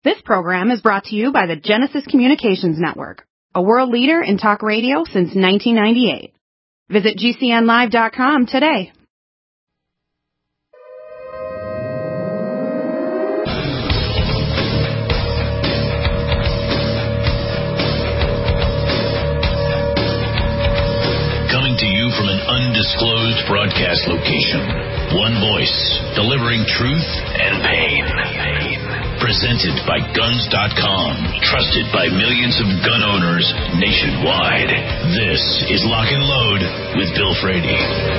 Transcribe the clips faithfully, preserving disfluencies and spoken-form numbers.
This program is brought to you by the Genesis Communications Network, a world leader in talk radio since nineteen ninety-eight. Visit G C N live dot com today. Coming to you from an undisclosed broadcast location. One voice, delivering truth and pain. Presented by Guns dot com, trusted by millions of gun owners nationwide. This is Lock and Load with Bill Frady.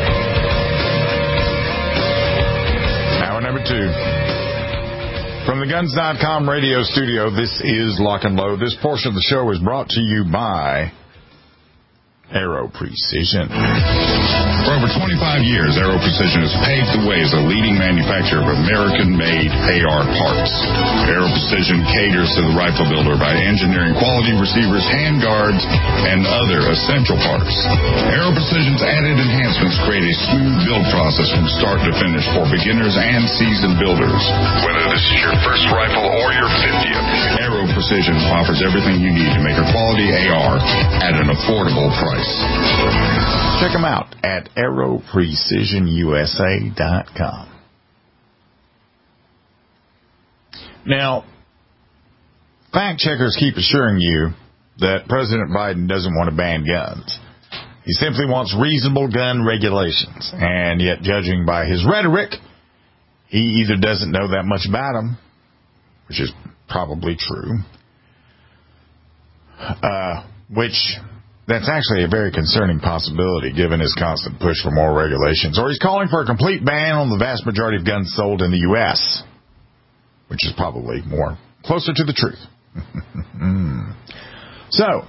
Hour number two. From the Guns dot com radio studio, this is Lock and Load. This portion of the show is brought to you by Aero Precision. For over twenty-five years, Aero Precision has paved the way as a leading manufacturer of American-made A R parts. Aero Precision caters to the rifle builder by engineering quality receivers, handguards, and other essential parts. Aero Precision's added enhancements create a smooth build process from start to finish for beginners and seasoned builders. Whether this is your first rifle or your fiftieth, Aero Precision offers everything you need to make a quality A R at an affordable price. Check them out at aero precision U S A dot com. Now, fact checkers keep assuring you that President Biden doesn't want to ban guns. He simply wants reasonable gun regulations. And yet, judging by his rhetoric, he either doesn't know that much about them, which is probably true, uh, which... that's actually a very concerning possibility given his constant push for more regulations. Or he's calling for a complete ban on the vast majority of guns sold in the U S, which is probably more closer to the truth. So,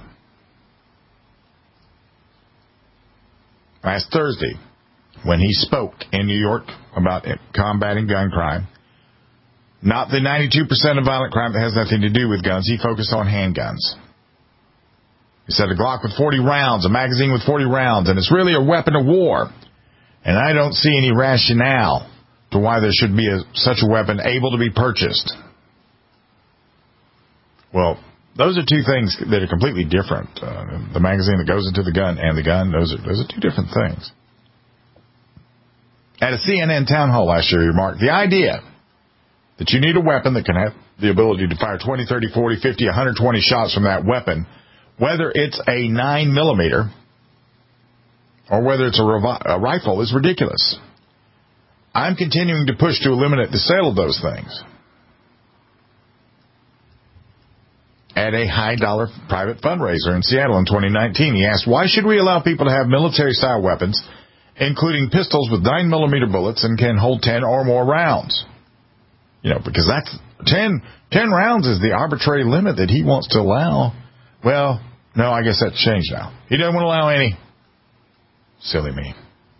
last Thursday, when he spoke in New York about combating gun crime, not the ninety-two percent of violent crime that has nothing to do with guns, he focused on handguns. He said a Glock with forty rounds, a magazine with forty rounds, and it's really a weapon of war. And I don't see any rationale to why there should be a, such a weapon able to be purchased. Well, those are two things that are completely different. Uh, the magazine that goes into the gun and the gun, those are, those are two different things. At a C N N town hall last year, he remarked, the idea that you need a weapon that can have the ability to fire twenty, thirty, forty, fifty, one hundred twenty shots from that weapon, whether it's a nine millimeter or whether it's a, revi- a rifle, is ridiculous. I'm continuing to push to eliminate the sale of those things. At a high-dollar private fundraiser in Seattle in twenty nineteen, he asked, why should we allow people to have military-style weapons, including pistols with nine millimeter bullets and can hold ten or more rounds? You know, because that's ten, ten rounds is the arbitrary limit that he wants to allow. Well, no, I guess that's changed now. He doesn't want to allow any. Silly me.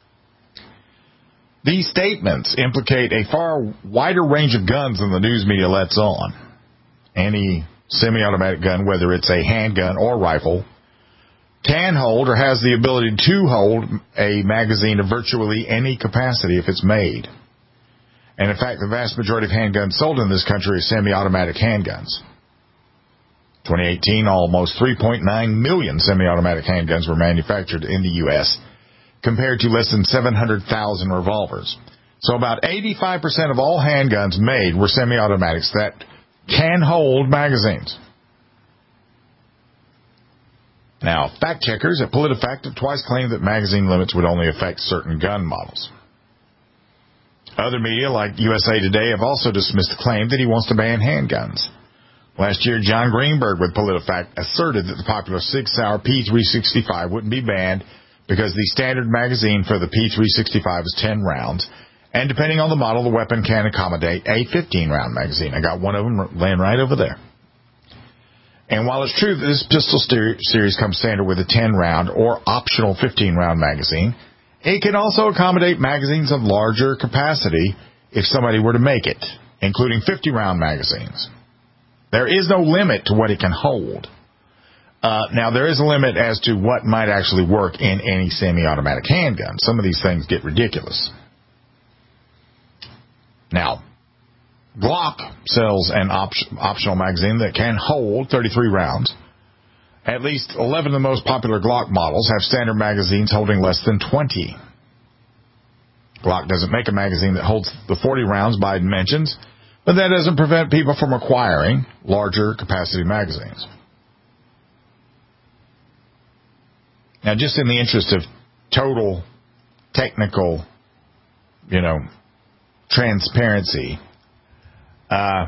These statements implicate a far wider range of guns than the news media lets on. Any semi-automatic gun, whether it's a handgun or rifle, can hold or has the ability to hold a magazine of virtually any capacity if it's made. And in fact, the vast majority of handguns sold in this country are semi-automatic handguns. twenty eighteen, almost three point nine million semi-automatic handguns were manufactured in the U S, compared to less than seven hundred thousand revolvers. So about eighty-five percent of all handguns made were semi-automatics that can hold magazines. Now, fact checkers at PolitiFact have twice claimed that magazine limits would only affect certain gun models. Other media, like U S A Today, have also dismissed the claim that he wants to ban handguns. Last year, John Greenberg with PolitiFact asserted that the popular Sig Sauer P three sixty-five wouldn't be banned because the standard magazine for the P three sixty-five is ten rounds, and depending on the model, the weapon can accommodate a fifteen round magazine. I got one of them laying right over there. And while it's true that this pistol series comes standard with a ten round or optional fifteen round magazine, it can also accommodate magazines of larger capacity if somebody were to make it, including fifty round magazines. There is no limit to what it can hold. Uh, now, there is a limit as to what might actually work in any semi-automatic handgun. Some of these things get ridiculous. Now, Glock sells an op- optional magazine that can hold thirty-three rounds. At least eleven of the most popular Glock models have standard magazines holding less than twenty. Glock doesn't make a magazine that holds the forty rounds Biden mentions, but that doesn't prevent people from acquiring larger capacity magazines. Now, just in the interest of total technical, you know, transparency, uh,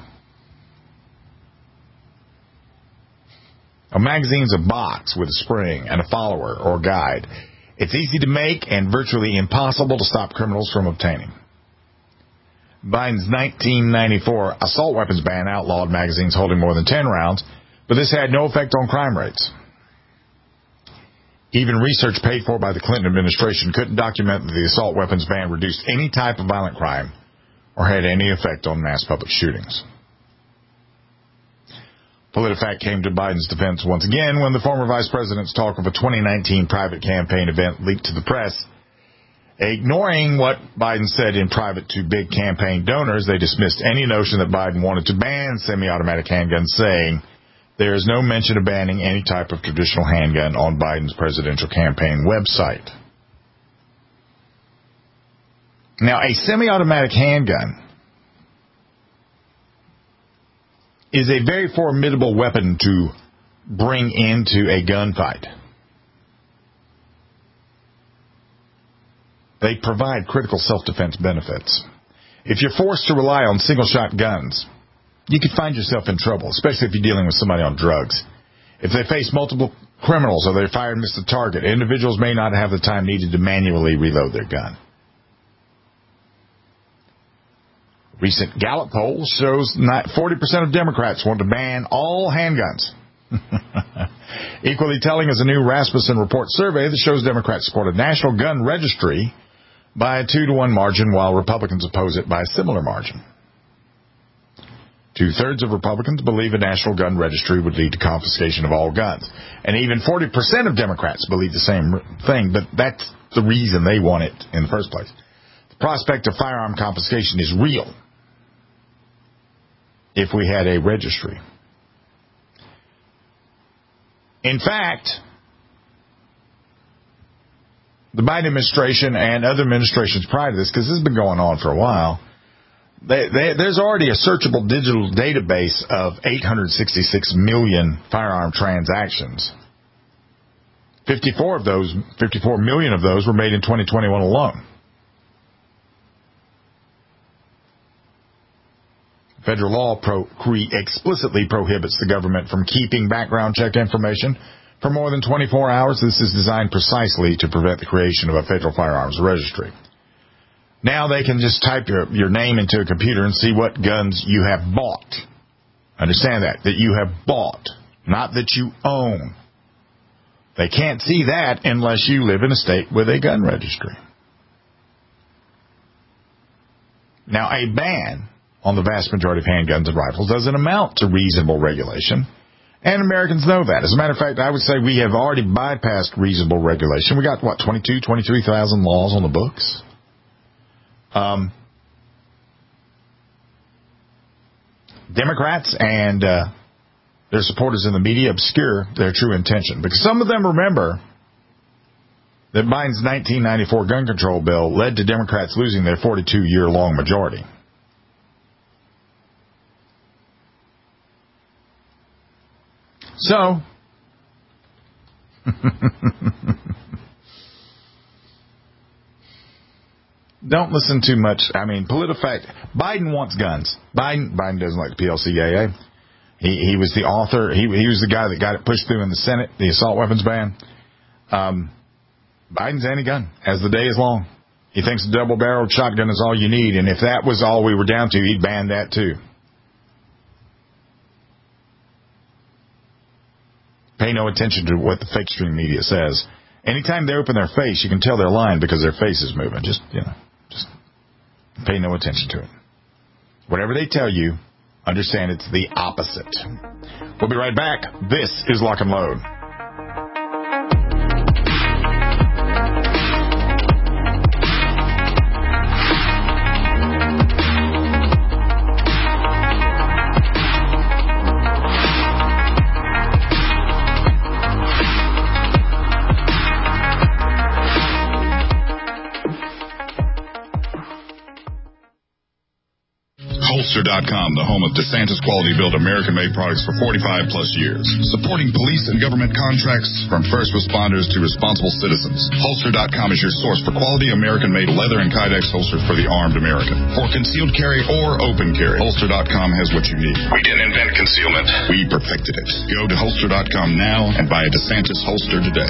a magazine's a box with a spring and a follower or guide. It's easy to make and virtually impossible to stop criminals from obtaining. Biden's nineteen ninety-four assault weapons ban outlawed magazines holding more than ten rounds, but this had no effect on crime rates. Even research paid for by the Clinton administration couldn't document that the assault weapons ban reduced any type of violent crime or had any effect on mass public shootings. PolitiFact came to Biden's defense once again when the former vice president's talk of a twenty nineteen private campaign event leaked to the press. Ignoring what Biden said in private to big campaign donors, they dismissed any notion that Biden wanted to ban semi-automatic handguns, saying there is no mention of banning any type of traditional handgun on Biden's presidential campaign website. Now, a semi-automatic handgun is a very formidable weapon to bring into a gunfight. They provide critical self-defense benefits. If you're forced to rely on single-shot guns, you could find yourself in trouble, especially if you're dealing with somebody on drugs. If they face multiple criminals or they fire and miss the target, individuals may not have the time needed to manually reload their gun. Recent Gallup poll shows forty percent of Democrats want to ban all handguns. Equally telling is a new Rasmussen Report survey that shows Democrats support a national gun registry by a two to one margin, while Republicans oppose it by a similar margin. Two-thirds of Republicans believe a national gun registry would lead to confiscation of all guns. And even forty percent of Democrats believe the same thing, but that's the reason they want it in the first place. The prospect of firearm confiscation is real if we had a registry. In fact, the Biden administration and other administrations prior to this, because this has been going on for a while, They, they, there's already a searchable digital database of eight hundred sixty-six million firearm transactions. fifty-four of those, fifty-four million of those were made in twenty twenty-one alone. Federal law pro, cre, explicitly prohibits the government from keeping background check information for more than twenty-four hours. This is designed precisely to prevent the creation of a federal firearms registry. Now they can just type your, your name into a computer and see what guns you have bought. Understand that, that you have bought, not that you own. They can't see that unless you live in a state with a gun registry. Now, a ban on the vast majority of handguns and rifles doesn't amount to reasonable regulation, and Americans know that. As a matter of fact, I would say we have already bypassed reasonable regulation. We got, what, twenty-two, twenty-three thousand laws on the books? Um, Democrats and uh, their supporters in the media obscure their true intention, because some of them remember that Biden's nineteen ninety-four gun control bill led to Democrats losing their forty-two year long majority. So, don't listen too much. I mean, PolitiFact, Biden wants guns. Biden Biden doesn't like the P L C A A. He he was the author. He he was the guy that got it pushed through in the Senate, the assault weapons ban. Um, Biden's anti-gun as the day is long. He thinks a double-barreled shotgun is all you need, and if that was all we were down to, he'd ban that too. Pay no attention to what the fake stream media says. Anytime they open their face, you can tell they're lying because their face is moving. Just, you know, just pay no attention to it. Whatever they tell you, understand it's the opposite. We'll be right back. This is Lock and Load. Holster dot com, the home of DeSantis quality-built American-made products for forty-five plus years. Supporting police and government contracts from first responders to responsible citizens. Holster dot com is your source for quality American-made leather and Kydex holsters for the armed American. For concealed carry or open carry, Holster dot com has what you need. We didn't invent concealment. We perfected it. Go to Holster dot com now and buy a DeSantis holster today.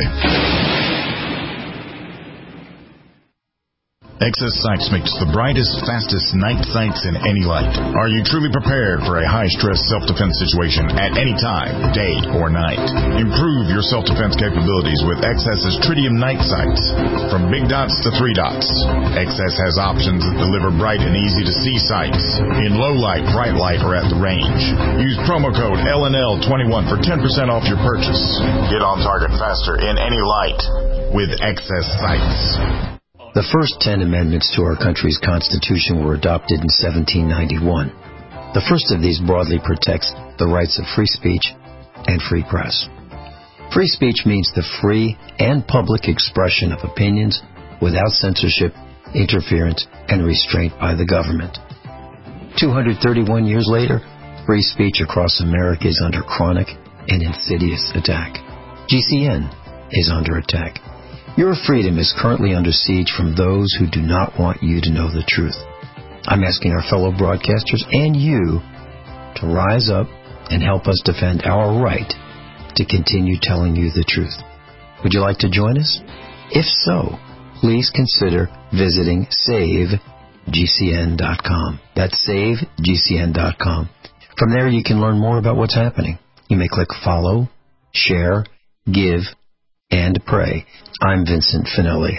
Excess Sights makes the brightest, fastest night sights in any light. Are you truly prepared for a high-stress self-defense situation at any time, day or night? Improve your self-defense capabilities with Excess's Tritium night sights. From big dots to three dots, Excess has options that deliver bright and easy-to-see sights in low light, bright light, or at the range. Use promo code L N L twenty-one for ten percent off your purchase. Get on target faster in any light with Excess Sights. The first ten amendments to our country's Constitution were adopted in seventeen ninety-one. The first of these broadly protects the rights of free speech and free press. Free speech means the free and public expression of opinions without censorship, interference, and restraint by the government. two hundred thirty-one years later, free speech across America is under chronic and insidious attack. G C N is under attack. Your freedom is currently under siege from those who do not want you to know the truth. I'm asking our fellow broadcasters and you to rise up and help us defend our right to continue telling you the truth. Would you like to join us? If so, please consider visiting save G C N dot com. That's save G C N dot com. From there, you can learn more about what's happening. You may click follow, share, give, and pray. I'm Vincent Finelli.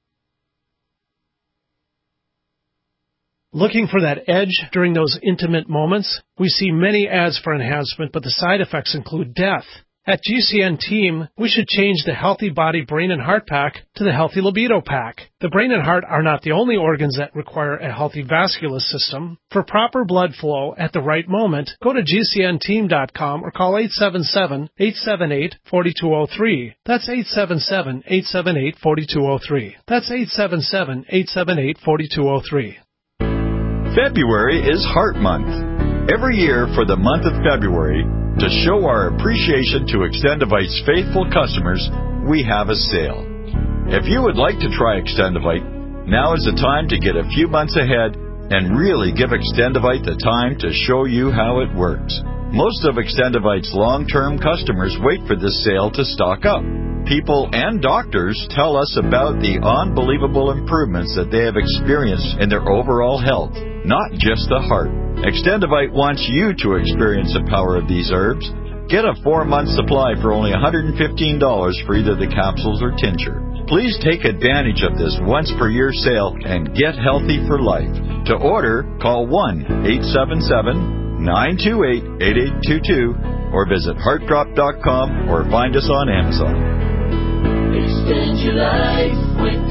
Looking for that edge during those intimate moments? We see many ads for enhancement, but the side effects include death. At G C N Team, we should change the Healthy Body, Brain, and Heart Pack to the Healthy Libido Pack. The brain and heart are not the only organs that require a healthy vascular system. For proper blood flow at the right moment, go to G C N team dot com or call eight seven seven, eight seven eight, four two zero three. That's eight seven seven, eight seven eight, four two zero three. That's eight seven seven, eight seven eight, four two zero three. February is Heart Month. Every year for the month of February, to show our appreciation to Extendivite's faithful customers, we have a sale. If you would like to try Extendivite, now is the time to get a few months ahead and really give Extendivite the time to show you how it works. Most of Extendivite's long-term customers wait for this sale to stock up. People and doctors tell us about the unbelievable improvements that they have experienced in their overall health, not just the heart. Extendivite wants you to experience the power of these herbs. Get a four-month supply for only one hundred fifteen dollars for either the capsules or tincture. Please take advantage of this once-per-year sale and get healthy for life. To order, call one eight seven seven, nine two eight, eight eight two two or visit heart drop dot com or find us on Amazon. Extend your life with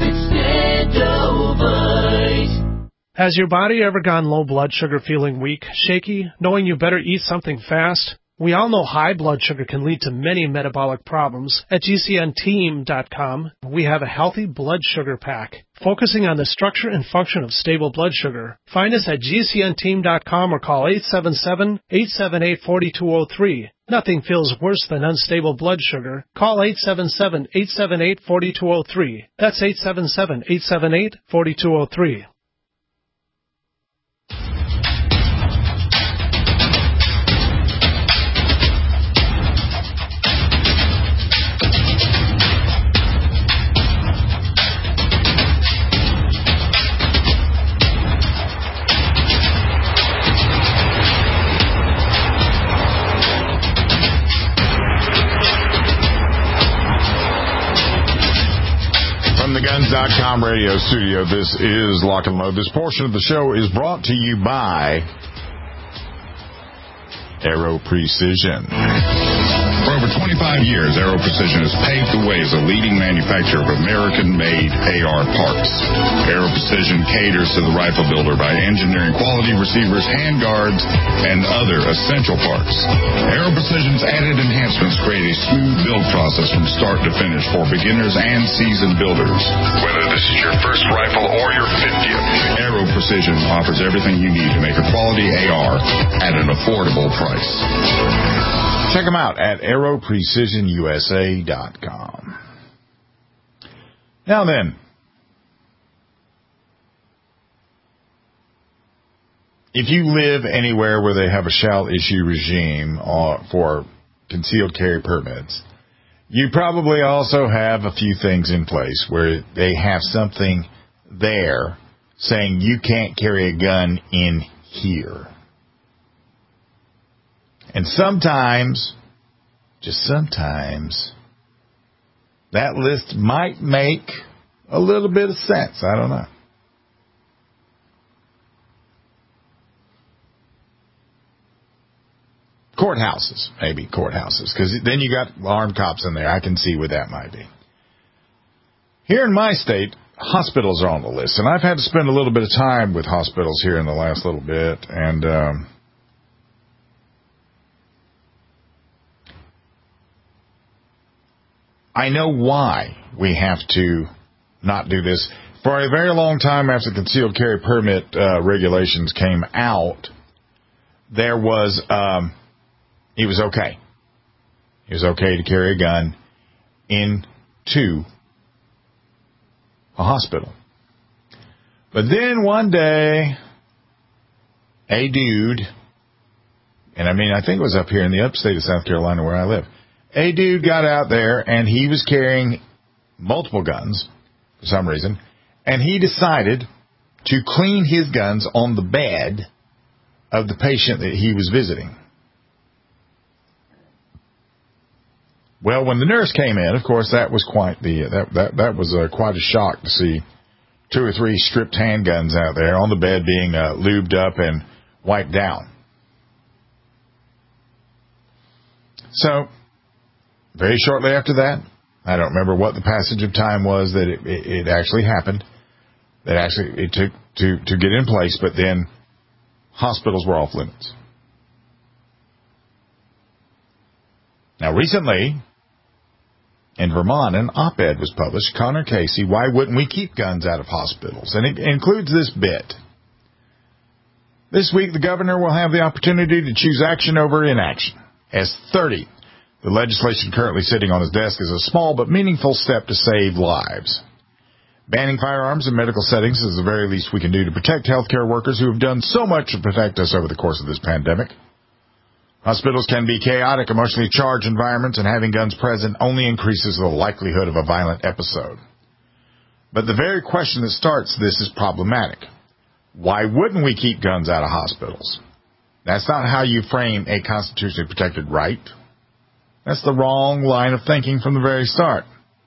Extendovite. Has your body ever gone low blood sugar, feeling weak, shaky, knowing you better eat something fast? We all know high blood sugar can lead to many metabolic problems. At G C N team dot com, we have a Healthy Blood Sugar Pack, focusing on the structure and function of stable blood sugar. Find us at G C N team dot com or call eight seven seven, eight seven eight, four two zero three. Nothing feels worse than unstable blood sugar. Call eight seven seven, eight seven eight, four two zero three. That's eight seven seven, eight seven eight, four two zero three. Guns dot com radio studio. This is Lock and Load. This portion of the show is brought to you by Aero Precision. For over twenty-five years, Aero Precision has paved the way as a leading manufacturer of American-made A R parts. Aero Precision caters to the rifle builder by engineering quality receivers, handguards, and other essential parts. Aero Precision Precision's added enhancements create a smooth build process from start to finish for beginners and seasoned builders. Whether this is your first rifle or your fiftieth, Aero Precision offers everything you need to make a quality A R at an affordable price. Check them out at aero precision u s a dot com. Now then, if you live anywhere where they have a shall issue regime uh, for concealed carry permits, you probably also have a few things in place where they have something there saying you can't carry a gun in here. And sometimes, just sometimes, that list might make a little bit of sense. I don't know. Courthouses, maybe courthouses, because then you got armed cops in there. I can see what that might be. Here in my state, hospitals are on the list, and I've had to spend a little bit of time with hospitals here in the last little bit, and um, I know why we have to not do this. For a very long time after concealed carry permit uh, regulations came out, there was... Um, It was okay. It was okay to carry a gun into a hospital. But then one day, a dude, and I mean, I think it was up here in the upstate of South Carolina where I live, a dude got out there and he was carrying multiple guns for some reason, and he decided to clean his guns on the bed of the patient that he was visiting. Well, when the nurse came in, of course, that was quite the that that that was uh, quite a shock to see two or three stripped handguns out there on the bed being uh, lubed up and wiped down. So, very shortly after that, I don't remember what the passage of time was that it, it, it actually happened. That actually it took to to get in place, but then hospitals were off limits. Now, recently, in Vermont, an op-ed was published, Connor Casey, Why Wouldn't We Keep Guns Out of Hospitals? And it includes this bit. This week, the governor will have the opportunity to choose action over inaction. As thirty, the legislation currently sitting on his desk is a small but meaningful step to save lives. Banning firearms in medical settings is the very least we can do to protect healthcare workers who have done so much to protect us over the course of this pandemic. Hospitals can be chaotic, emotionally charged environments, and having guns present only increases the likelihood of a violent episode. But the very question that starts this is problematic. Why wouldn't we keep guns out of hospitals? That's not how you frame a constitutionally protected right. That's the wrong line of thinking from the very start.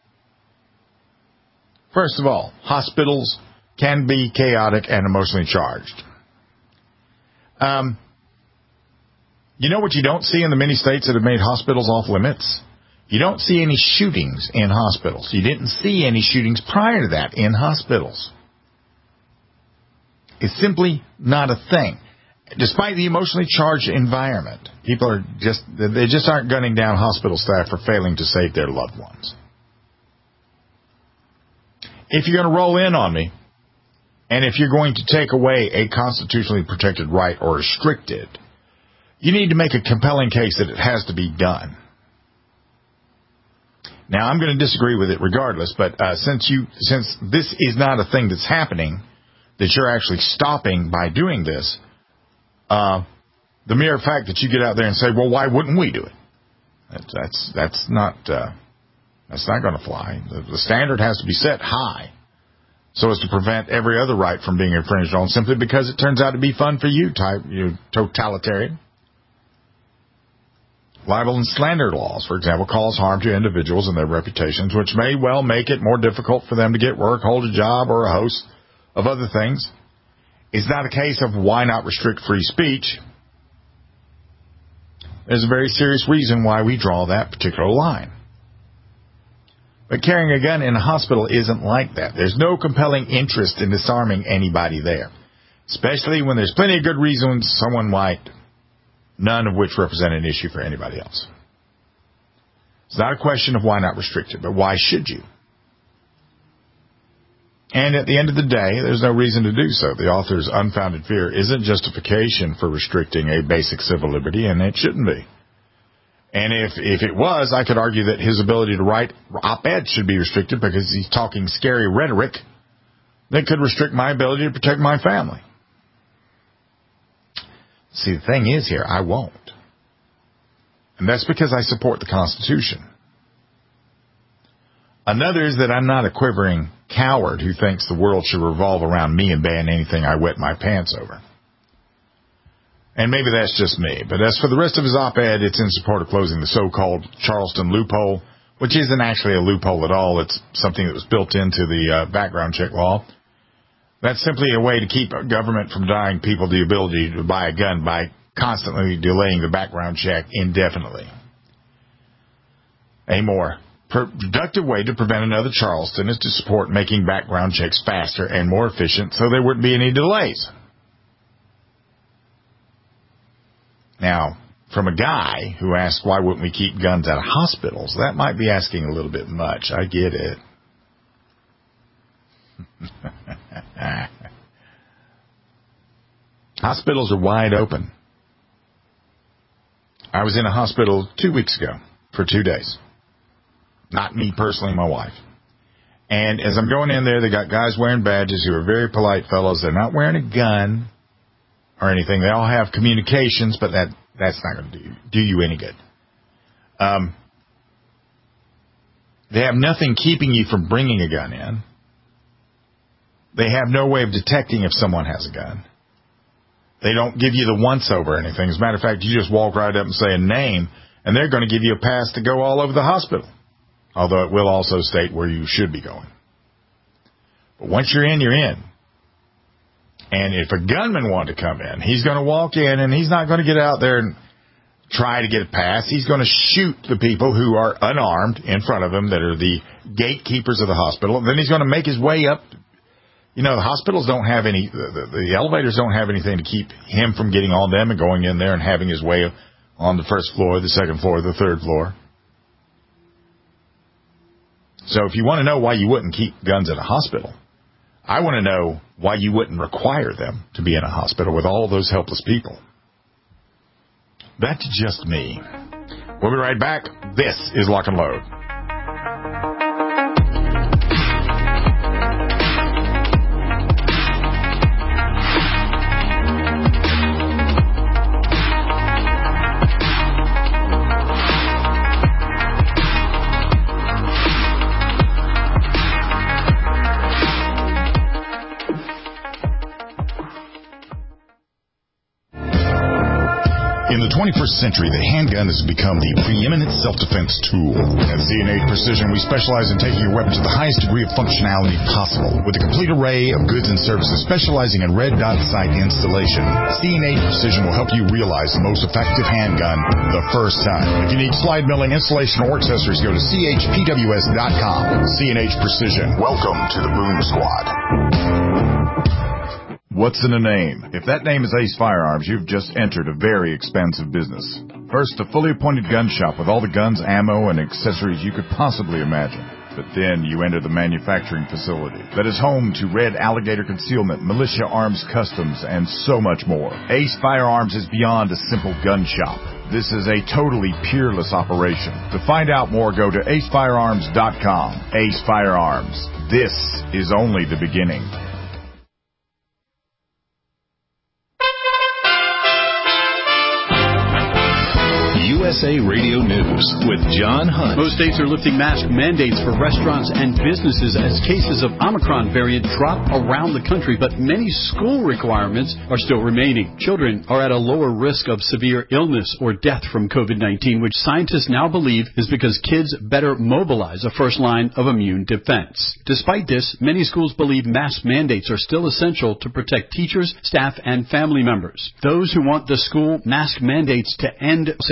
First of all, hospitals can be chaotic and emotionally charged. Um... You know what you don't see in the many states that have made hospitals off limits? You don't see any shootings in hospitals. You didn't see any shootings prior to that in hospitals. It's simply not a thing. Despite the emotionally charged environment, people are just, they just aren't gunning down hospital staff for failing to save their loved ones. If you're going to roll in on me, and if you're going to take away a constitutionally protected right or restrict it, you need to make a compelling case that it has to be done. Now, I'm going to disagree with it regardless, but uh, since you, since this is not a thing that's happening, that you're actually stopping by doing this, uh, the mere fact that you get out there and say, well, why wouldn't we do it? That's that's, that's not uh, that's not going to fly. The, the standard has to be set high so as to prevent every other right from being infringed on simply because it turns out to be fun for you, type you totalitarian. Libel and slander laws, for example, cause harm to individuals and their reputations, which may well make it more difficult for them to get work, hold a job, or a host of other things. It's not a case of why not restrict free speech. There's a very serious reason why we draw that particular line. But carrying a gun in a hospital isn't like that. There's no compelling interest in disarming anybody there, especially when there's plenty of good reasons someone might none of which represent an issue for anybody else. It's not a question of why not restrict it, but why should you? And at the end of the day, there's no reason to do so. The author's unfounded fear isn't justification for restricting a basic civil liberty, and it shouldn't be. And if, if it was, I could argue that his ability to write op-eds should be restricted because he's talking scary rhetoric that could restrict my ability to protect my family. See, the thing is here, I won't. And that's because I support the Constitution. Another is that I'm not a quivering coward who thinks the world should revolve around me and ban anything I wet my pants over. And maybe that's just me. But as for the rest of his op-ed, it's in support of closing the so-called Charleston loophole, which isn't actually a loophole at all. It's something that was built into the uh, background check law. That's simply a way to keep government from denying people the ability to buy a gun by constantly delaying the background check indefinitely. A more productive way to prevent another Charleston is to support making background checks faster and more efficient so there wouldn't be any delays. Now, from a guy who asked why wouldn't we keep guns out of hospitals, that might be asking a little bit much. I get it. Hospitals are wide open. I was in a hospital two weeks ago for two days. Not me personally, my wife. And as I'm going in there, they got guys wearing badges who are very polite fellows. They're not wearing a gun or anything. They all have communications, but that that's not going to do, do you any good. Um, they have nothing keeping you from bringing a gun in. They have no way of detecting if someone has a gun. They don't give you the once-over or anything. As a matter of fact, you just walk right up and say a name, and they're going to give you a pass to go all over the hospital, although it will also state where you should be going. But once you're in, you're in. And if a gunman wanted to come in, he's going to walk in, and he's not going to get out there and try to get a pass. He's going to shoot the people who are unarmed in front of him that are the gatekeepers of the hospital. And then he's going to make his way up. You know, the hospitals don't have any, the, the, the elevators don't have anything to keep him from getting on them and going in there and having his way on the first floor, the second floor, the third floor. So if you want to know why you wouldn't keep guns at a hospital, I want to know why you wouldn't require them to be in a hospital with all those helpless people. That's just me. We'll be right back. This is Lock and Load. In the twenty-first century, the handgun has become the preeminent self-defense tool. At C and H Precision, we specialize in taking your weapon to the highest degree of functionality possible. With a complete array of goods and services specializing in red dot sight installation, C and H Precision will help you realize the most effective handgun the first time. If you need slide milling, installation, or accessories, go to C H P W S dot com. C and H Precision. Welcome to the Boom Squad. What's in a name? If that name is Ace Firearms, you've just entered a very expansive business. First, a fully appointed gun shop with all the guns, ammo, and accessories you could possibly imagine. But then you enter the manufacturing facility that is home to Red Alligator Concealment, Militia Arms Customs, and so much more. Ace Firearms is beyond a simple gun shop. This is a totally peerless operation. To find out more, go to ace firearms dot com. Ace Firearms. This is only the beginning. U S A Radio News with John Hunt. Most states are lifting mask mandates for restaurants and businesses as cases of Omicron variant drop around the country, but many school requirements are still remaining. Children are at a lower risk of severe illness or death from COVID nineteen, which scientists now believe is because kids better mobilize a first line of immune defense. Despite this, many schools believe mask mandates are still essential to protect teachers, staff, and family members. Those who want the school mask mandates to end say mask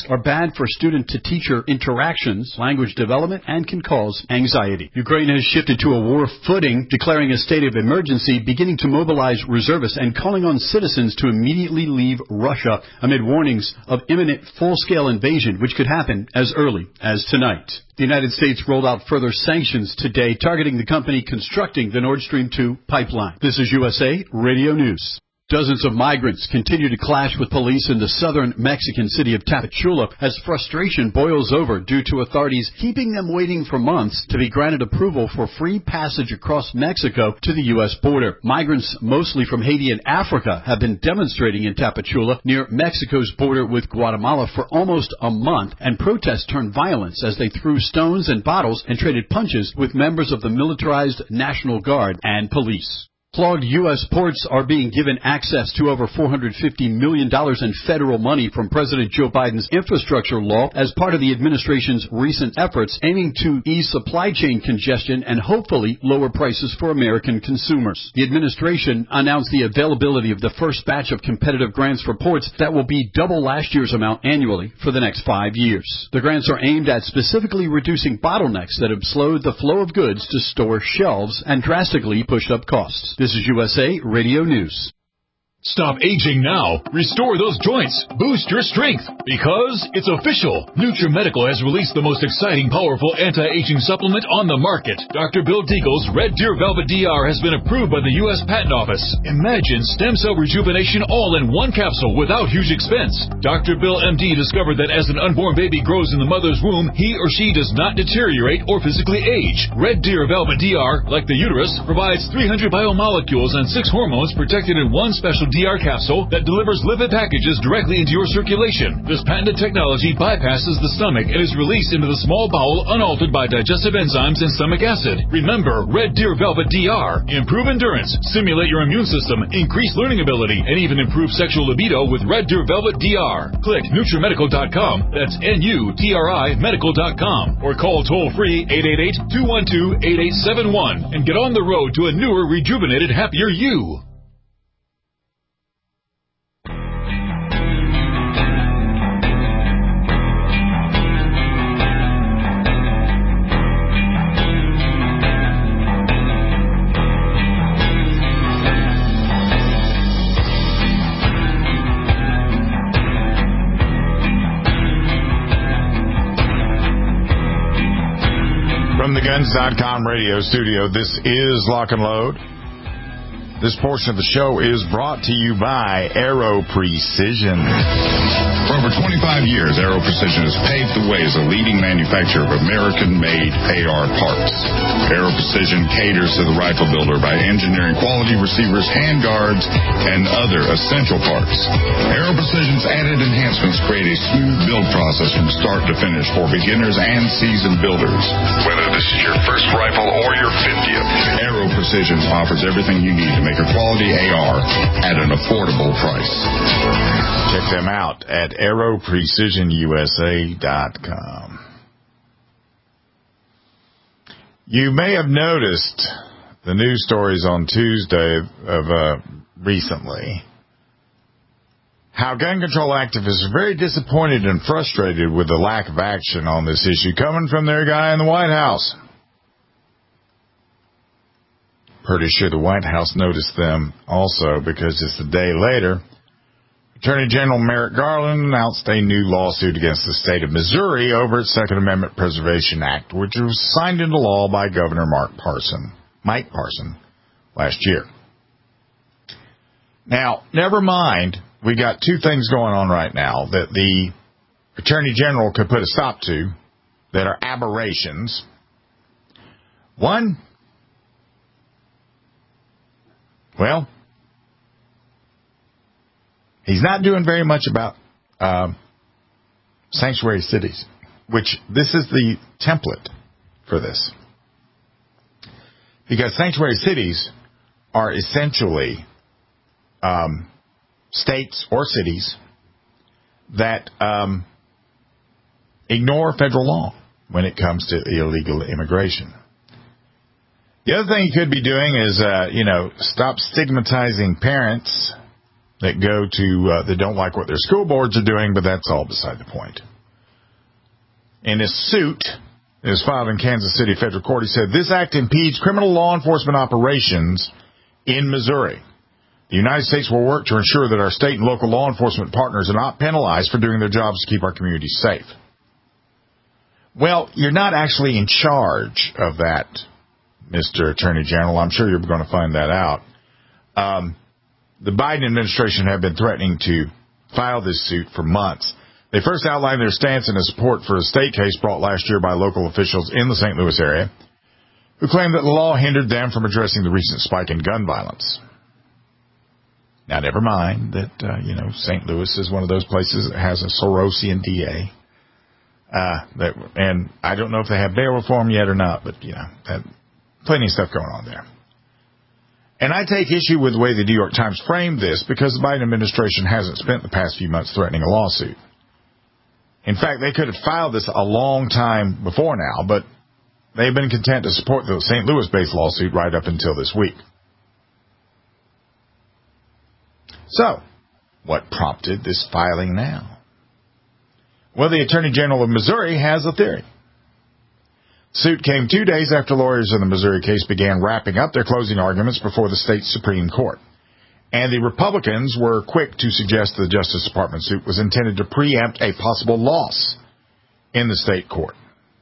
are bad for student-to-teacher interactions, language development, and can cause anxiety. Ukraine has shifted to a war footing, declaring a state of emergency, beginning to mobilize reservists, and calling on citizens to immediately leave Russia amid warnings of imminent full-scale invasion, which could happen as early as tonight. The United States rolled out further sanctions today, targeting the company constructing the Nord Stream two pipeline. This is U S A Radio News. Dozens of migrants continue to clash with police in the southern Mexican city of Tapachula as frustration boils over due to authorities keeping them waiting for months to be granted approval for free passage across Mexico to the U S border. Migrants, mostly from Haiti and Africa, have been demonstrating in Tapachula near Mexico's border with Guatemala for almost a month, and protests turned violent as they threw stones and bottles and traded punches with members of the militarized National Guard and police. Clogged U S ports are being given access to over four hundred fifty million dollars in federal money from President Joe Biden's infrastructure law as part of the administration's recent efforts aiming to ease supply chain congestion and hopefully lower prices for American consumers. The administration announced the availability of the first batch of competitive grants for ports that will be double last year's amount annually for the next five years. The grants are aimed at specifically reducing bottlenecks that have slowed the flow of goods to store shelves and drastically pushed up costs. This is U S A Radio News. Stop aging now. Restore those joints. Boost your strength. Because it's official. NutriMedical has released the most exciting, powerful anti-aging supplement on the market. Doctor Bill Deagle's Red Deer Velvet D R has been approved by the U S Patent Office. Imagine stem cell rejuvenation all in one capsule without huge expense. Doctor Bill M D discovered that as an unborn baby grows in the mother's womb, he or she does not deteriorate or physically age. Red Deer Velvet D R, like the uterus, provides three hundred biomolecules and six hormones protected in one special D R capsule that delivers lipid packages directly into your circulation. This patented technology bypasses the stomach and is released into the small bowel unaltered by digestive enzymes and stomach acid. Remember, Red Deer Velvet D R. Improve endurance, stimulate your immune system, increase learning ability, and even improve sexual libido with Red Deer Velvet D R. Click NutriMedical dot com, that's N U T R I medical dot com, or call toll-free eight eight eight, two one two, eight eight seven one and get on the road to a newer, rejuvenated, happier you. From the Guns dot com radio studio, this is Lock and Load. This portion of the show is brought to you by Aero Precision. For over twenty-five years, Aero Precision has paved the way as a leading manufacturer of American-made A R parts. Aero Precision caters to the rifle builder by engineering quality receivers, handguards, and other essential parts. Aero Precision's added enhancements create a smooth build process from start to finish for beginners and seasoned builders. Whether this is your first rifle or your fiftieth, Aero Precision offers everything you need to make a quality A R at an affordable price. Check them out at Aero Precision U S A dot com. You may have noticed the news stories on Tuesday of uh, recently how gun control activists are very disappointed and frustrated with the lack of action on this issue coming from their guy in the White House. Pretty sure the White House noticed them also, because just a day later, Attorney General Merrick Garland announced a new lawsuit against the state of Missouri over its Second Amendment Preservation Act, which was signed into law by Governor Mark Parson, Mike Parson last year. Now, never mind, we got two things going on right now that the Attorney General could put a stop to that are aberrations. One, well, he's not doing very much about uh, sanctuary cities, which this is the template for this. Because sanctuary cities are essentially um, states or cities that um, ignore federal law when it comes to illegal immigration. The other thing he could be doing is, uh, you know, stop stigmatizing parents that go to, uh, that don't like what their school boards are doing, but that's all beside the point. In his suit, it was filed in Kansas City federal court, he said, this act impedes criminal law enforcement operations in Missouri. The United States will work to ensure that our state and local law enforcement partners are not penalized for doing their jobs to keep our communities safe. Well, you're not actually in charge of that, Mister Attorney General. I'm sure you're going to find that out. Um, the Biden administration have been threatening to file this suit for months. They first outlined their stance in a support for a state case brought last year by local officials in the Saint Louis area, who claimed that the law hindered them from addressing the recent spike in gun violence. Now, never mind that, uh, you know, Saint Louis is one of those places that has a Sorosian D A. Uh, that, and I don't know if they have bail reform yet or not, but, you know, that, plenty of stuff going on there. And I take issue with the way the New York Times framed this because the Biden administration hasn't spent the past few months threatening a lawsuit. In fact, they could have filed this a long time before now, but they've been content to support the Saint Louis-based lawsuit right up until this week. So, what prompted this filing now? Well, the Attorney General of Missouri has a theory. Suit came two days after lawyers in the Missouri case began wrapping up their closing arguments before the state Supreme Court. And the Republicans were quick to suggest the Justice Department suit was intended to preempt a possible loss in the state court.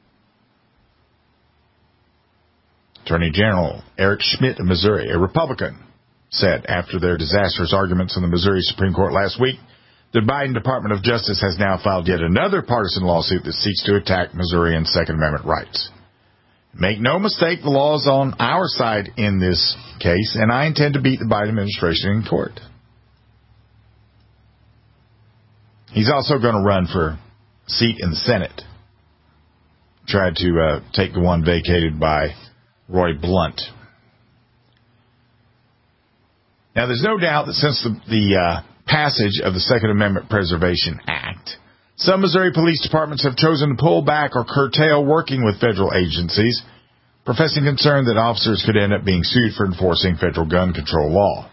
Attorney General Eric Schmitt of Missouri, a Republican, said after their disastrous arguments in the Missouri Supreme Court last week, the Biden Department of Justice has now filed yet another partisan lawsuit that seeks to attack Missourians' Second Amendment rights. Make no mistake, the law is on our side in this case, and I intend to beat the Biden administration in court. He's also going to run for a seat in the Senate. Tried to uh, take the one vacated by Roy Blunt. Now, there's no doubt that since the, the uh, passage of the Second Amendment Preservation Act, some Missouri police departments have chosen to pull back or curtail working with federal agencies, professing concern that officers could end up being sued for enforcing federal gun control law.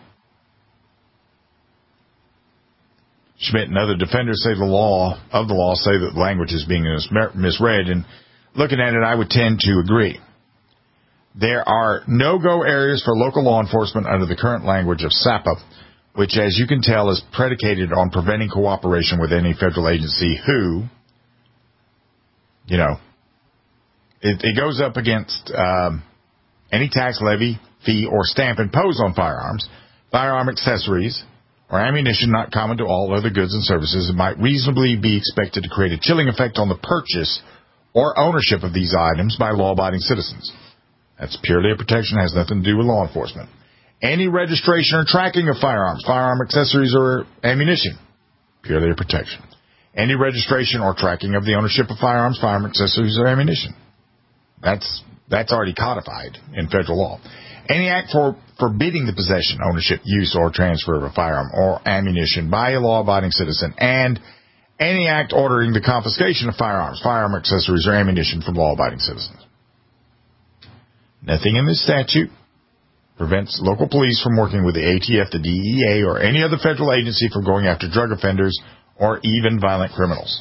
Schmitt and other defenders say the law of the law say that the language is being misread, and looking at it, I would tend to agree. There are no-go areas for local law enforcement under the current language of S A P A, which, as you can tell, is predicated on preventing cooperation with any federal agency who, you know, it, it goes up against um, any tax, levy, fee, or stamp imposed on firearms, firearm accessories, or ammunition not common to all other goods and services and might reasonably be expected to create a chilling effect on the purchase or ownership of these items by law-abiding citizens. That's purely a protection, has nothing to do with law enforcement. Any registration or tracking of firearms, firearm accessories, or ammunition, purely a protection. Any registration or tracking of the ownership of firearms, firearm accessories, or ammunition. That's that's already codified in federal law. Any act for forbidding the possession, ownership, use, or transfer of a firearm or ammunition by a law-abiding citizen, and any act ordering the confiscation of firearms, firearm accessories, or ammunition from law-abiding citizens. Nothing in this statute prevents local police from working with the A T F, the D E A, or any other federal agency from going after drug offenders or even violent criminals.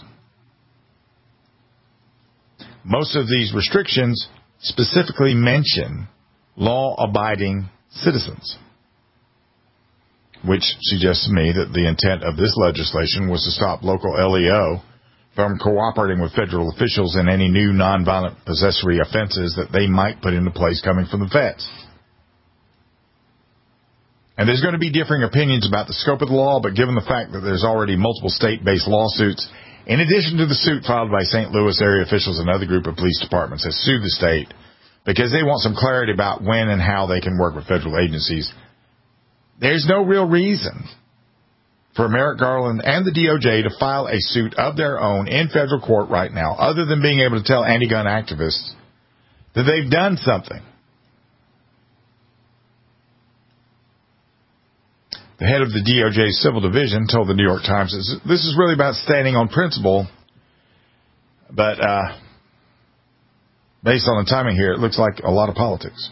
Most of these restrictions specifically mention law-abiding citizens, which suggests to me that the intent of this legislation was to stop local L E O from cooperating with federal officials in any new nonviolent possessory offenses that they might put into place coming from the feds. And there's going to be differing opinions about the scope of the law, but given the fact that there's already multiple state-based lawsuits, in addition to the suit filed by Saint Louis area officials, another group of police departments has sued the state because they want some clarity about when and how they can work with federal agencies. There's no real reason for Merrick Garland and the D O J to file a suit of their own in federal court right now, other than being able to tell anti-gun activists that they've done something. The head of the D O J Civil Division told the New York Times this is really about standing on principle, but uh, based on the timing here, it looks like a lot of politics.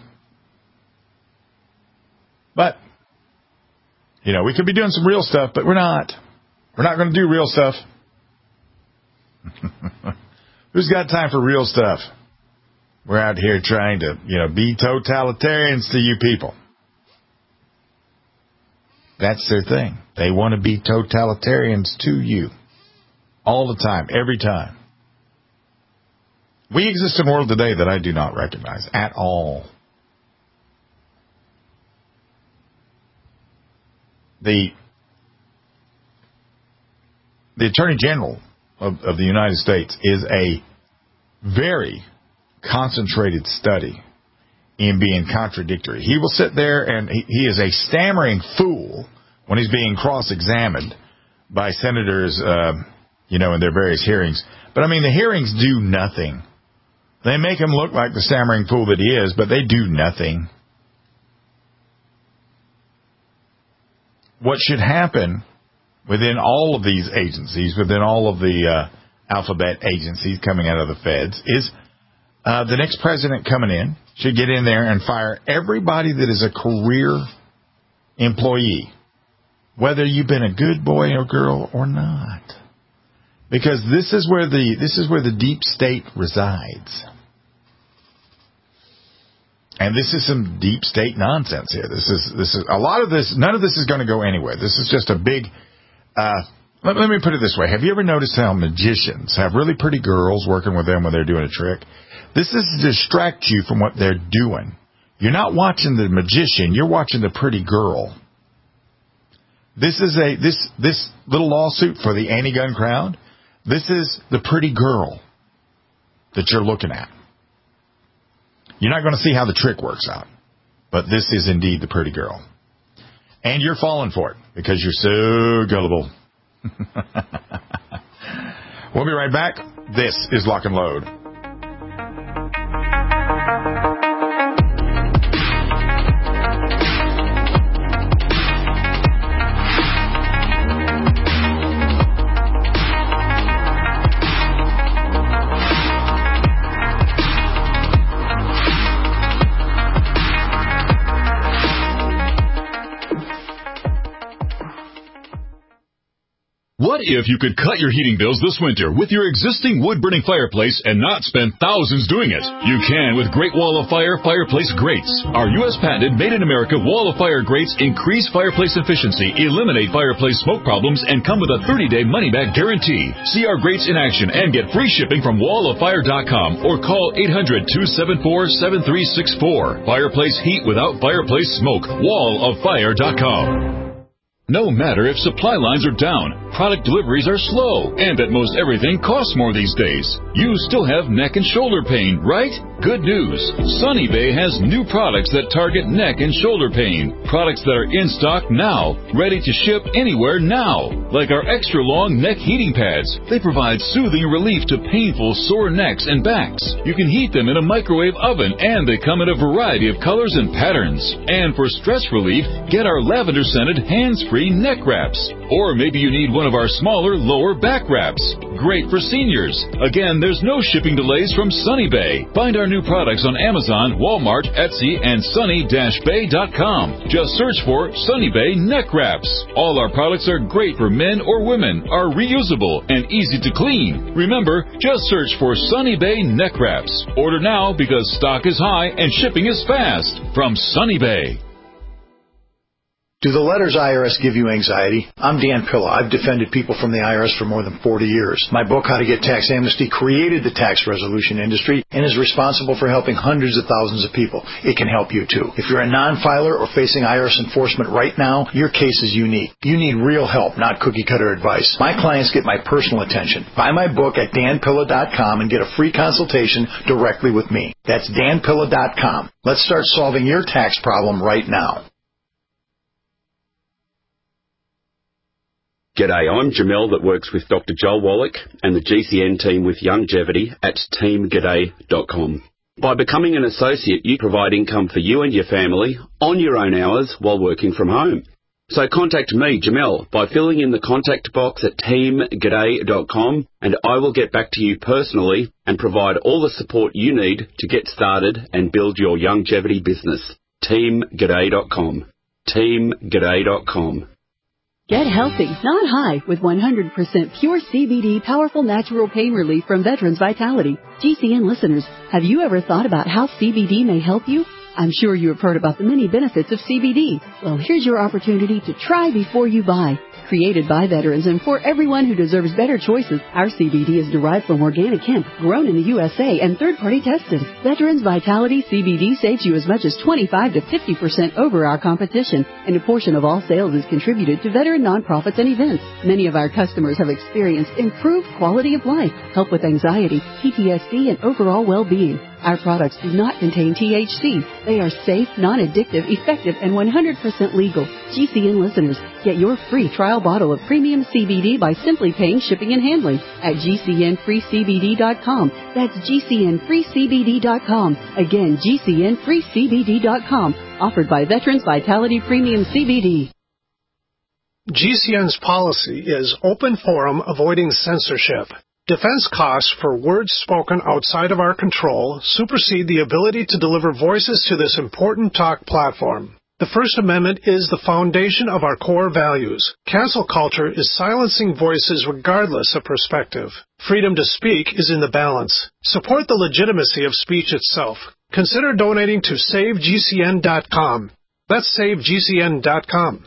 But, you know, we could be doing some real stuff, but we're not. We're not going to do real stuff. Who's got time for real stuff? We're out here trying to, you know, be totalitarians to you people. That's their thing. They want to be totalitarians to you. All the time, every time. We exist in a world today that I do not recognize at all. The, the Attorney General of, of the United States is a very concentrated study in being contradictory. He will sit there and he, he is a stammering fool when he's being cross-examined by senators, uh, you know, in their various hearings. But, I mean, the hearings do nothing. They make him look like the stammering fool that he is, but they do nothing. What should happen within all of these agencies, within all of the uh, alphabet agencies coming out of the feds, is uh, the next president coming in should get in there and fire everybody that is a career employee, whether you've been a good boy or girl or not. Because this is where the this is where the deep state resides. And this is some deep state nonsense here. This is this is a lot of this. None of this is going to go anywhere. This is just a big. Uh, let, let me put it this way: have you ever noticed how magicians have really pretty girls working with them when they're doing a trick? This is to distract you from what they're doing. You're not watching the magician. You're watching the pretty girl. This is a this this little lawsuit for the anti-gun crowd. This is the pretty girl that you're looking at. You're not going to see how the trick works out. But this is indeed the pretty girl. And you're falling for it because you're so gullible. We'll be right back. This is Lock and Load. What if you could cut your heating bills this winter with your existing wood-burning fireplace and not spend thousands doing it? You can with Great Wall of Fire fireplace grates. Our U S patented made-in-America Wall of Fire grates increase fireplace efficiency, eliminate fireplace smoke problems, and come with a thirty-day money-back guarantee. See our grates in action and get free shipping from wall of fire dot com or call eight hundred, two seven four, seven three six four. Fireplace heat without fireplace smoke. wall of fire dot com. No matter if supply lines are down, product deliveries are slow, and that most everything costs more these days, you still have neck and shoulder pain, right? Good news. Sunny Bay has new products that target neck and shoulder pain. Products that are in stock now, ready to ship anywhere now. Like our extra long neck heating pads. They provide soothing relief to painful sore necks and backs. You can heat them in a microwave oven, and they come in a variety of colors and patterns. And for stress relief, get our lavender scented hands-free neck wraps. Or maybe you need one of our smaller lower back wraps. Great for seniors. Again, there's no shipping delays from Sunny Bay. Find our new products on Amazon, Walmart, Etsy, and sunny dash bay dot com. Just search for Sunny Bay neck wraps. All our products are great for men or women, are reusable, and easy to clean. Remember, just search for Sunny Bay neck wraps. Order now because stock is high and shipping is fast. From Sunny Bay. Do the letters I R S give you anxiety? I'm Dan Pilla. I've defended people from the I R S for more than forty years. My book, How to Get Tax Amnesty, created the tax resolution industry and is responsible for helping hundreds of thousands of people. It can help you, too. If you're a non-filer or facing I R S enforcement right now, your case is unique. You need real help, not cookie-cutter advice. My clients get my personal attention. Buy my book at dan pilla dot com and get a free consultation directly with me. That's dan pilla dot com. Let's start solving your tax problem right now. G'day, I'm Jamel that works with Doctor Joel Wallach and the G C N team with Longevity at team g'day dot com. By becoming an associate, you provide income for you and your family on your own hours while working from home. So contact me, Jamel, by filling in the contact box at team g'day dot com and I will get back to you personally and provide all the support you need to get started and build your longevity business. team g'day dot com. team g'day dot com. Get healthy, not high, with one hundred percent pure C B D powerful natural pain relief from Veterans Vitality. G C N listeners, have you ever thought about how C B D may help you? I'm sure you have heard about the many benefits of C B D. Well, here's your opportunity to try before you buy. Created by veterans and for everyone who deserves better choices, our C B D is derived from organic hemp, grown in the U S A and third-party tested. Veterans Vitality C B D saves you as much as twenty-five to fifty percent over our competition, and a portion of all sales is contributed to veteran nonprofits and events. Many of our customers have experienced improved quality of life, help with anxiety, P T S D, and overall well-being. Our products do not contain T H C. They are safe, non-addictive, effective, and one hundred percent legal. G C N listeners, get your free trial bottle of premium C B D by simply paying shipping and handling at G C N free C B D dot com. That's G C N free C B D dot com. Again, G C N free C B D dot com. Offered by Veterans Vitality Premium C B D. G C N's policy is open forum, avoiding censorship. Defense costs for words spoken outside of our control supersede the ability to deliver voices to this important talk platform. The First Amendment is the foundation of our core values. Cancel culture is silencing voices regardless of perspective. Freedom to speak is in the balance. Support the legitimacy of speech itself. Consider donating to save G C N dot com. That's save G C N dot com.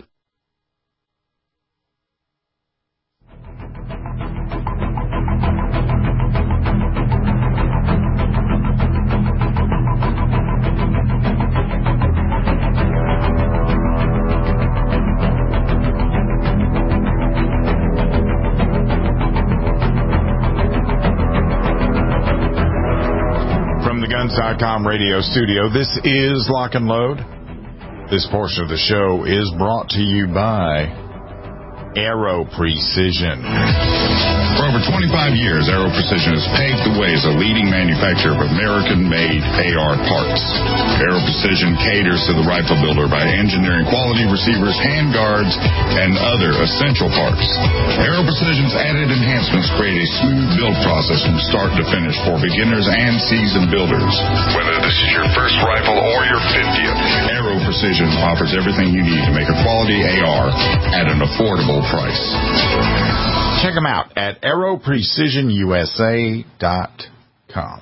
Guns dot com radio studio. This is Lock and Load. This portion of the show is brought to you by Aero Precision. For over twenty-five years, Aero Precision has paved the way as a leading manufacturer of American-made A R parts. Aero Precision caters to the rifle builder by engineering quality receivers, handguards, and other essential parts. Aero Precision's added enhancements create a smooth build process from start to finish for beginners and seasoned builders. Whether this is your first rifle or your fiftieth, Aero Precision offers everything you need to make a quality A R at an affordable price. Check them out at aero precision U S A dot com.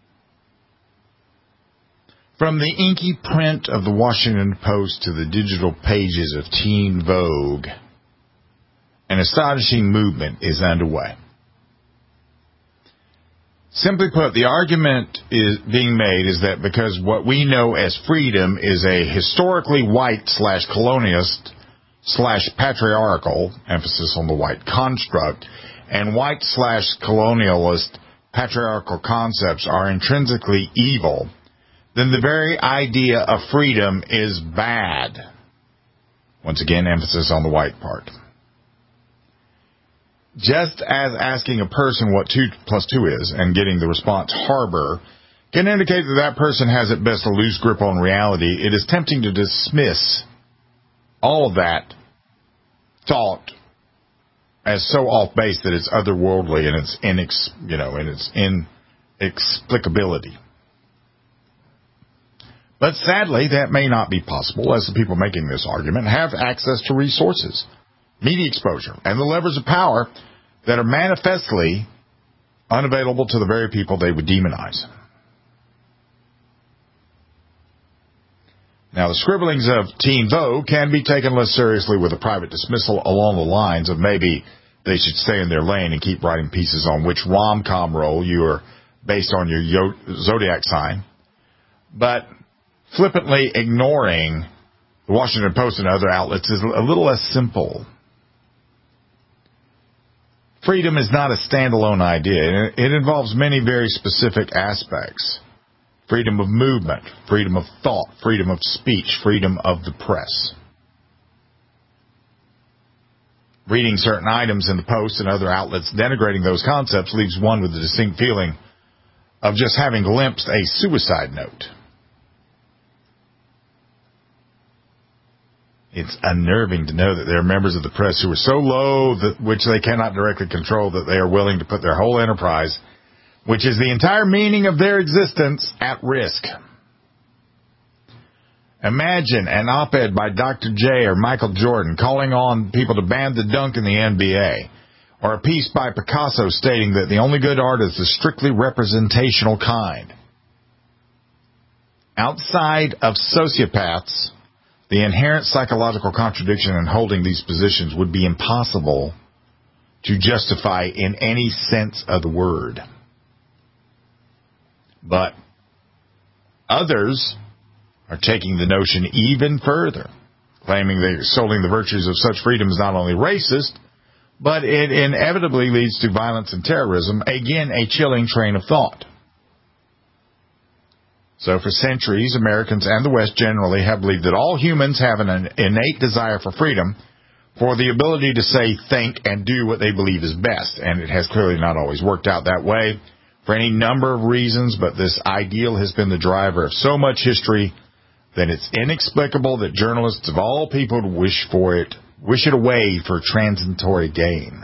From the inky print of the Washington Post to the digital pages of Teen Vogue, an astonishing movement is underway. Simply put, the argument is being made is that because what we know as freedom is a historically white slash colonialist slash patriarchal, emphasis on the white construct, and white slash colonialist patriarchal concepts are intrinsically evil, then the very idea of freedom is bad. Once again, emphasis on the white part. Just as asking a person what two plus two is and getting the response harbor can indicate that that person has at best a loose grip on reality, it is tempting to dismiss all of that thought as so off base that it's otherworldly and it's inex, you know, and its inexplicability. But sadly, that may not be possible, as the people making this argument have access to resources, media exposure, and the levers of power that are manifestly unavailable to the very people they would demonize. Now, the scribblings of Teen Vogue can be taken less seriously with a private dismissal along the lines of maybe they should stay in their lane and keep writing pieces on which rom-com role you are based on your yo- zodiac sign. But flippantly ignoring the Washington Post and other outlets is a little less simple. Freedom is not a standalone idea. It involves many very specific aspects. Freedom of movement, freedom of thought, freedom of speech, freedom of the press. Reading certain items in the Post and other outlets denigrating those concepts leaves one with a distinct feeling of just having glimpsed a suicide note. It's unnerving to know that there are members of the press who are so low that which they cannot directly control that they are willing to put their whole enterprise, which is the entire meaning of their existence, at risk. Imagine an op-ed by Doctor J or Michael Jordan calling on people to ban the dunk in the N B A, or a piece by Picasso stating that the only good art is the strictly representational kind. Outside of sociopaths, the inherent psychological contradiction in holding these positions would be impossible to justify in any sense of the word. But others are taking the notion even further, claiming that extolling the virtues of such freedom is not only racist, but it inevitably leads to violence and terrorism. Again, a chilling train of thought. So for centuries, Americans and the West generally have believed that all humans have an innate desire for freedom, for the ability to say, think, and do what they believe is best. And it has clearly not always worked out that way for any number of reasons, but this ideal has been the driver of so much history that it's inexplicable that journalists of all people would wish for it, wish it away for transitory gain.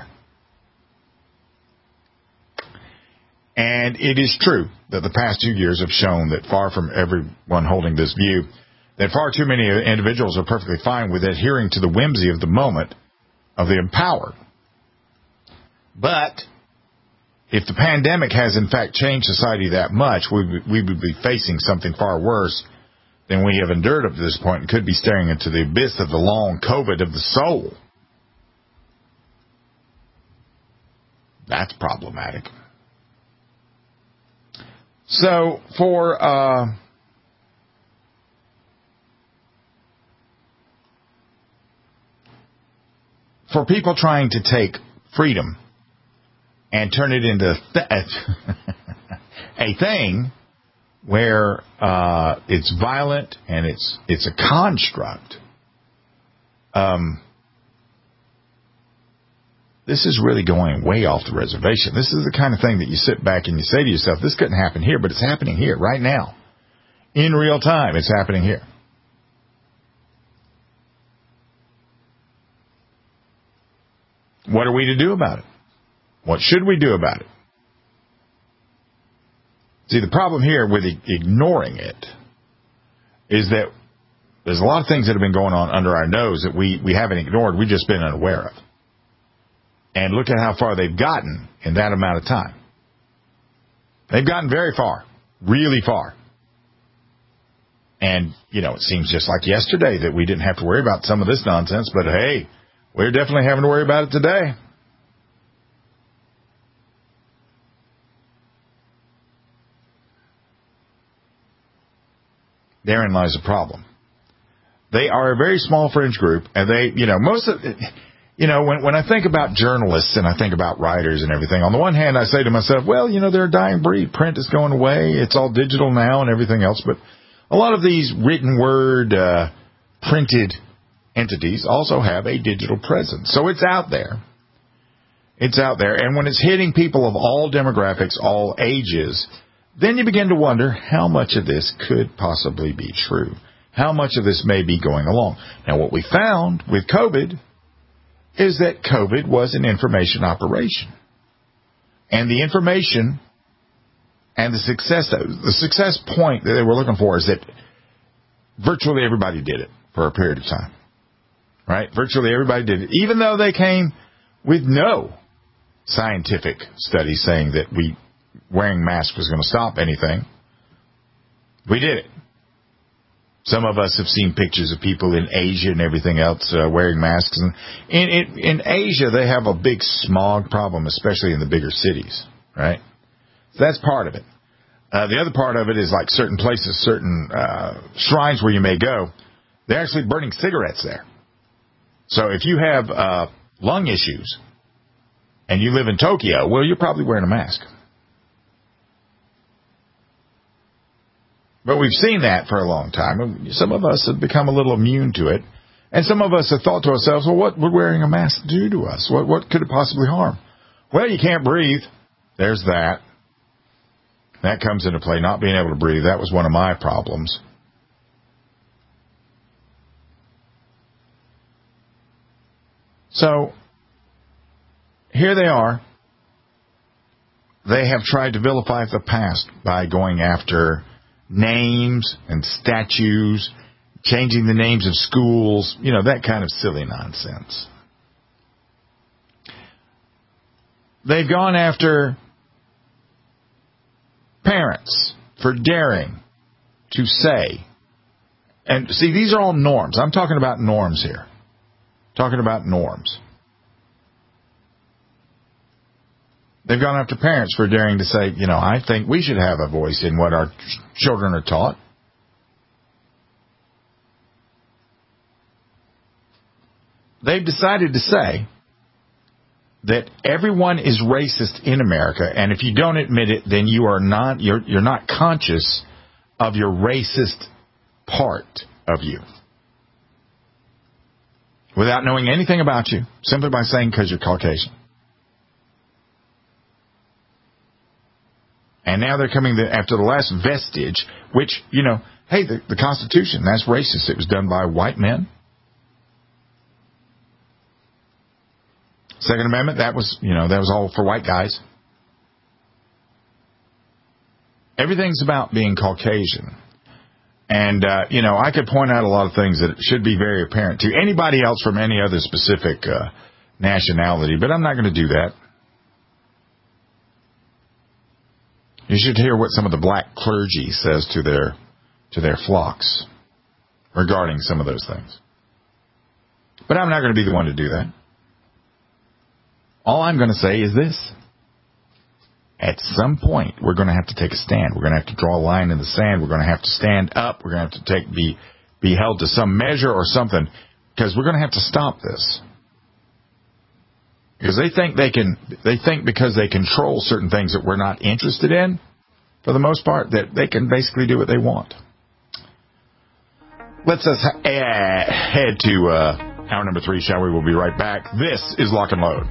And it is true that the past two years have shown that far from everyone holding this view, that far too many individuals are perfectly fine with adhering to the whimsy of the moment of the empowered. But if the pandemic has in fact changed society that much, we, we would be facing something far worse than we have endured up to this point and could be staring into the abyss of the long COVID of the soul. That's problematic. So for uh, for people trying to take freedom and turn it into th- a thing where uh, it's violent and it's it's a construct, um, this is really going way off the reservation. This is the kind of thing that you sit back and you say to yourself, this couldn't happen here, but it's happening here right now. In real time, it's happening here. What are we to do about it? What should we do about it? See, the problem here with ignoring it is that there's a lot of things that have been going on under our nose that we, we haven't ignored, we've just been unaware of. And look at how far they've gotten in that amount of time. They've gotten very far, really far. And, you know, it seems just like yesterday that we didn't have to worry about some of this nonsense, but hey, we're definitely having to worry about it today. Therein lies the problem. They are a very small fringe group, and they, you know, most of, you know, when when I think about journalists and I think about writers and everything, on the one hand, I say to myself, well, you know, they're a dying breed. Print is going away. It's all digital now and everything else. But a lot of these written word, uh, printed entities also have a digital presence. So it's out there. It's out there. And when it's hitting people of all demographics, all ages, then you begin to wonder how much of this could possibly be true. How much of this may be going along. Now, what we found with COVID is that COVID was an information operation. And the information and the success, the success point that they were looking for is that virtually everybody did it for a period of time. Right? Virtually everybody did it. Even though they came with no scientific study saying that we wearing masks was going to stop anything. We did it. Some of us have seen pictures of people in Asia and everything else uh, wearing masks. And in, in, in Asia, they have a big smog problem, especially in the bigger cities, right? So that's part of it. Uh, the other part of it is like certain places, certain uh, shrines where you may go, they're actually burning cigarettes there. So if you have uh, lung issues and you live in Tokyo, well, you're probably wearing a mask. But we've seen that for a long time. Some of us have become a little immune to it. And some of us have thought to ourselves, well, what would wearing a mask do to us? What, what could it possibly harm? Well, you can't breathe. There's that. That comes into play, not being able to breathe. That was one of my problems. So, here they are. They have tried to vilify the past by going after names and statues, changing the names of schools, you know, that kind of silly nonsense. They've gone after parents for daring to say, and see, these are all norms. I'm talking about norms here. Talking about norms. They've gone after parents for daring to say, you know, I think we should have a voice in what our ch- children are taught. They've decided to say that everyone is racist in America, and if you don't admit it, then you are not you're you're not conscious of your racist part of you. Without knowing anything about you, simply by saying because you're Caucasian. And now they're coming after the last vestige, which, you know, hey, the, the Constitution, that's racist. It was done by white men. Second Amendment, that was, you know, that was all for white guys. Everything's about being Caucasian. And, uh, you know, I could point out a lot of things that should be very apparent to anybody else from any other specific uh, nationality, but I'm not going to do that. You should hear what some of the black clergy says to their to their flocks regarding some of those things. But I'm not going to be the one to do that. All I'm going to say is this. At some point, we're going to have to take a stand. We're going to have to draw a line in the sand. We're going to have to stand up. We're going to have to take be be held to some measure or something, because we're going to have to stop this. Because they think they can, they think because they control certain things that we're not interested in, for the most part, that they can basically do what they want. Let's us uh, head to uh, hour number three, shall we? We'll be right back. This is Lock and Load.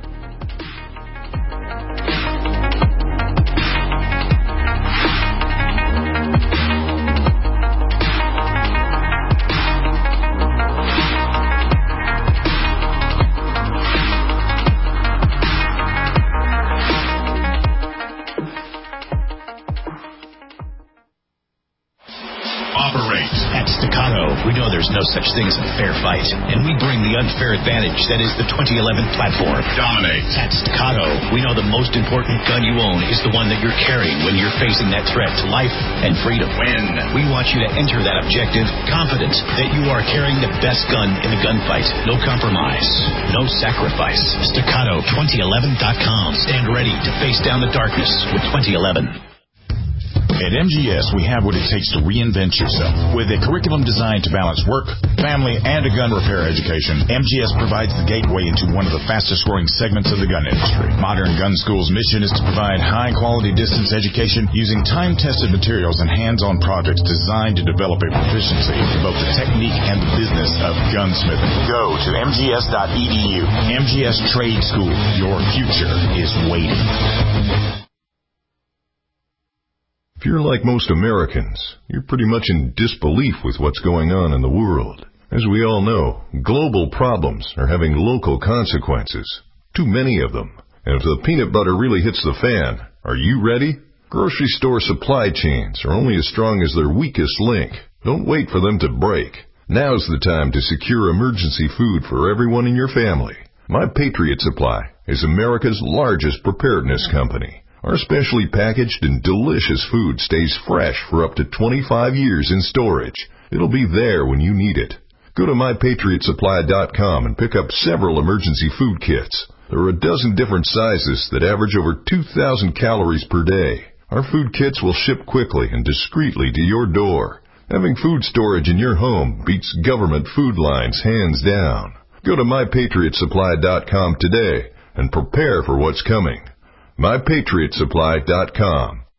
There's no such thing as a fair fight, and we bring the unfair advantage that is the twenty eleven platform. Dominate. At Staccato, we know the most important gun you own is the one that you're carrying when you're facing that threat to life and freedom. Win. We want you to enter that objective confident that you are carrying the best gun in the gunfight. No compromise, no sacrifice. Staccato twenty eleven dot com. Stand ready to face down the darkness with twenty eleven. At M G S, we have what it takes to reinvent yourself. With a curriculum designed to balance work, family, and a gun repair education, M G S provides the gateway into one of the fastest-growing segments of the gun industry. Modern Gun School's mission is to provide high-quality distance education using time-tested materials and hands-on projects designed to develop a proficiency in both the technique and the business of gunsmithing. Go to M G S dot E D U. M G S Trade School. Your future is waiting. If you're like most Americans, you're pretty much in disbelief with what's going on in the world. As we all know, global problems are having local consequences. Too many of them. And if the peanut butter really hits the fan, are you ready? Grocery store supply chains are only as strong as their weakest link. Don't wait for them to break. Now's the time to secure emergency food for everyone in your family. My Patriot Supply is America's largest preparedness company. Our specially packaged and delicious food stays fresh for up to twenty-five years in storage. It'll be there when you need it. Go to my patriot supply dot com and pick up several emergency food kits. There are a dozen different sizes that average over two thousand calories per day. Our food kits will ship quickly and discreetly to your door. Having food storage in your home beats government food lines hands down. Go to my patriot supply dot com today and prepare for what's coming. my patriot supply dot com.